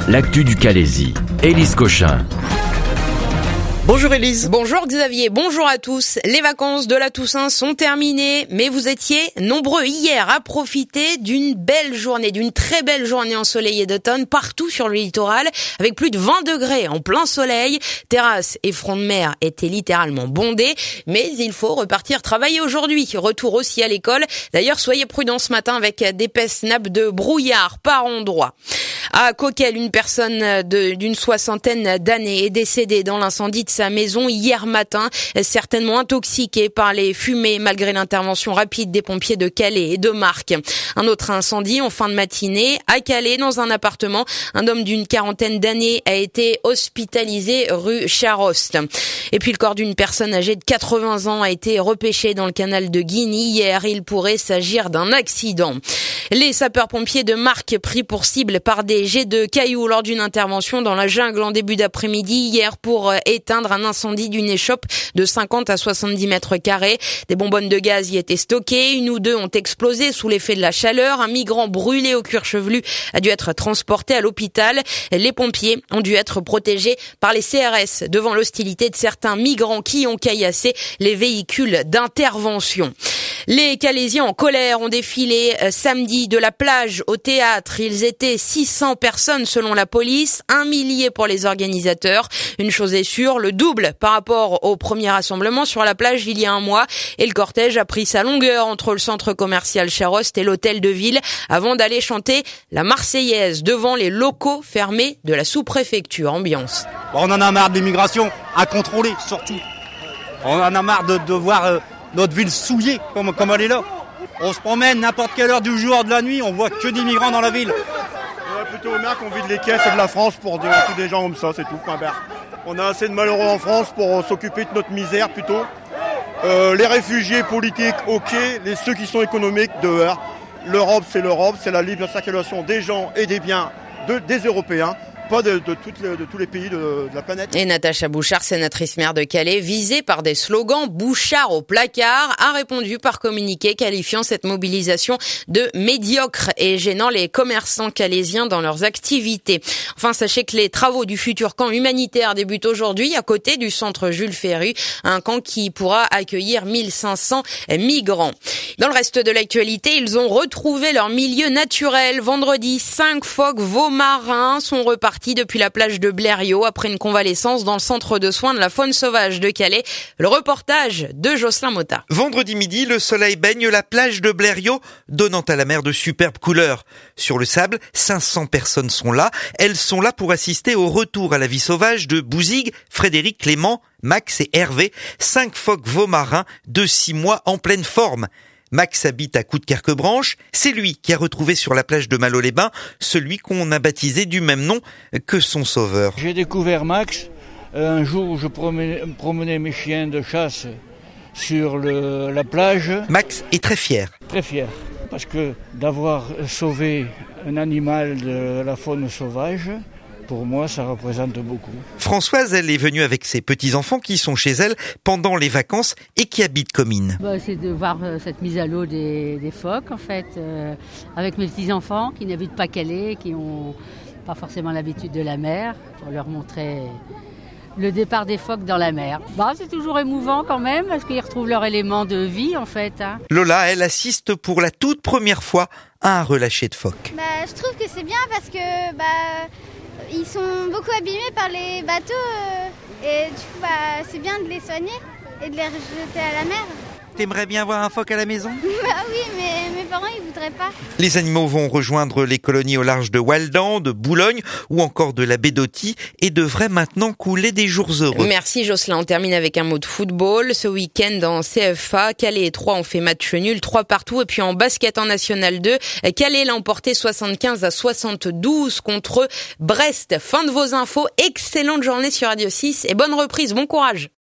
L'actu du Calaisis. Élise Cochin. Bonjour Élise. Bonjour Xavier, bonjour à tous. Les vacances de la Toussaint sont terminées, mais vous étiez nombreux hier à profiter d'une belle journée, d'une très belle journée ensoleillée d'automne partout sur le littoral, avec plus de 20 degrés en plein soleil. Terrasses et front de mer étaient littéralement bondés, mais il faut repartir travailler aujourd'hui. Retour aussi à l'école. D'ailleurs, soyez prudents ce matin avec d'épaisses nappes de brouillard par endroits. À Coquel, une personne d'une soixantaine d'années est décédée dans l'incendie de sa maison hier matin, certainement intoxiquée par les fumées malgré l'intervention rapide des pompiers de Calais et de Marques. Un autre incendie en fin de matinée à Calais dans un appartement. Un homme d'une quarantaine d'années a été hospitalisé rue Charost. Et puis le corps d'une personne âgée de 80 ans a été repêché dans le canal de Guigny hier. Il pourrait s'agir d'un accident. Les sapeurs-pompiers de Marques pris pour cible par des jets de cailloux lors d'une intervention dans la jungle en début d'après-midi hier pour éteindre un incendie d'une échoppe de 50 à 70 mètres carrés. Des bonbonnes de gaz y étaient stockées. Une ou deux ont explosé sous l'effet de la chaleur. Un migrant brûlé au cuir chevelu a dû être transporté à l'hôpital. Les pompiers ont dû être protégés par les CRS devant l'hostilité de certains migrants qui ont caillassé les véhicules d'intervention. Les Calaisiens en colère ont défilé samedi de la plage au théâtre. Ils étaient 600 personnes selon la police, 1 millier pour les organisateurs. Une chose est sûre, le double par rapport au premier rassemblement sur la plage il y a un mois. Et le cortège a pris sa longueur entre le centre commercial Charost et l'hôtel de ville avant d'aller chanter la Marseillaise devant les locaux fermés de la sous-préfecture. Ambiance. On en a marre de l'immigration à contrôler surtout. On en a marre de voir notre ville souillée comme elle est là. On se promène n'importe quelle heure du jour, de la nuit, on voit que des migrants dans la ville. On va plutôt au maire qu'on vide les caisses de la France pour tous des gens comme ça, c'est tout. On a assez de malheureux en France pour s'occuper de notre misère plutôt. Les réfugiés politiques, ok, ceux qui sont économiques, dehors. L'Europe, c'est la libre circulation des gens et des biens des Européens. Pas de tous les pays de la planète. Et Natacha Bouchard, sénatrice maire de Calais, visée par des slogans Bouchard au placard, a répondu par communiqué qualifiant cette mobilisation de médiocre et gênant les commerçants calaisiens dans leurs activités. Enfin, sachez que les travaux du futur camp humanitaire débutent aujourd'hui à côté du centre Jules Ferry, un camp qui pourra accueillir 1500 migrants. Dans le reste de l'actualité, ils ont retrouvé leur milieu naturel. Vendredi, 5 phoques veaux marins sont repartis depuis la plage de Blériot après une convalescence dans le centre de soins de la faune sauvage de Calais. Le reportage de Jocelyn Motta. Vendredi midi, le soleil baigne la plage de Blériot, donnant à la mer de superbes couleurs. Sur le sable, 500 personnes sont là. Elles sont là pour assister au retour à la vie sauvage de Bouzigues, Frédéric, Clément, Max et Hervé, 5 phoques veaux marins de 6 mois en pleine forme. Max habite à Coudekerque-Branche. C'est lui qui a retrouvé sur la plage de Malo-les-Bains celui qu'on a baptisé du même nom que son sauveur. J'ai découvert Max un jour où je promenais mes chiens de chasse sur la plage. Max est très fier. Très fier, parce que d'avoir sauvé un animal de la faune sauvage, pour moi, ça représente beaucoup. Françoise, elle est venue avec ses petits-enfants qui sont chez elle pendant les vacances et qui habitent Comines. C'est de voir cette mise à l'eau des phoques, en fait, avec mes petits-enfants qui n'habitent pas Calais, qui n'ont pas forcément l'habitude de la mer, pour leur montrer le départ des phoques dans la mer. C'est toujours émouvant quand même, parce qu'ils retrouvent leur élément de vie, en fait. Lola, elle assiste pour la toute première fois à un relâché de phoques. Je trouve que c'est bien parce que ils sont beaucoup abîmés par les bateaux et du coup c'est bien de les soigner et de les rejeter à la mer. T'aimerais bien voir un phoque à la maison ? Oui, mais mes parents ils voudraient pas. Les animaux vont rejoindre les colonies au large de Waldan, de Boulogne ou encore de la baie d'Authie et devraient maintenant couler des jours heureux. Merci Jocelyn, on termine avec un mot de football. Ce week-end en CFA, Calais et Troyes ont fait match nul, 3 partout. Et puis en basket en National 2, Calais l'a emporté 75 à 72 contre Brest. Fin de vos infos, excellente journée sur Radio 6 et bonne reprise, bon courage.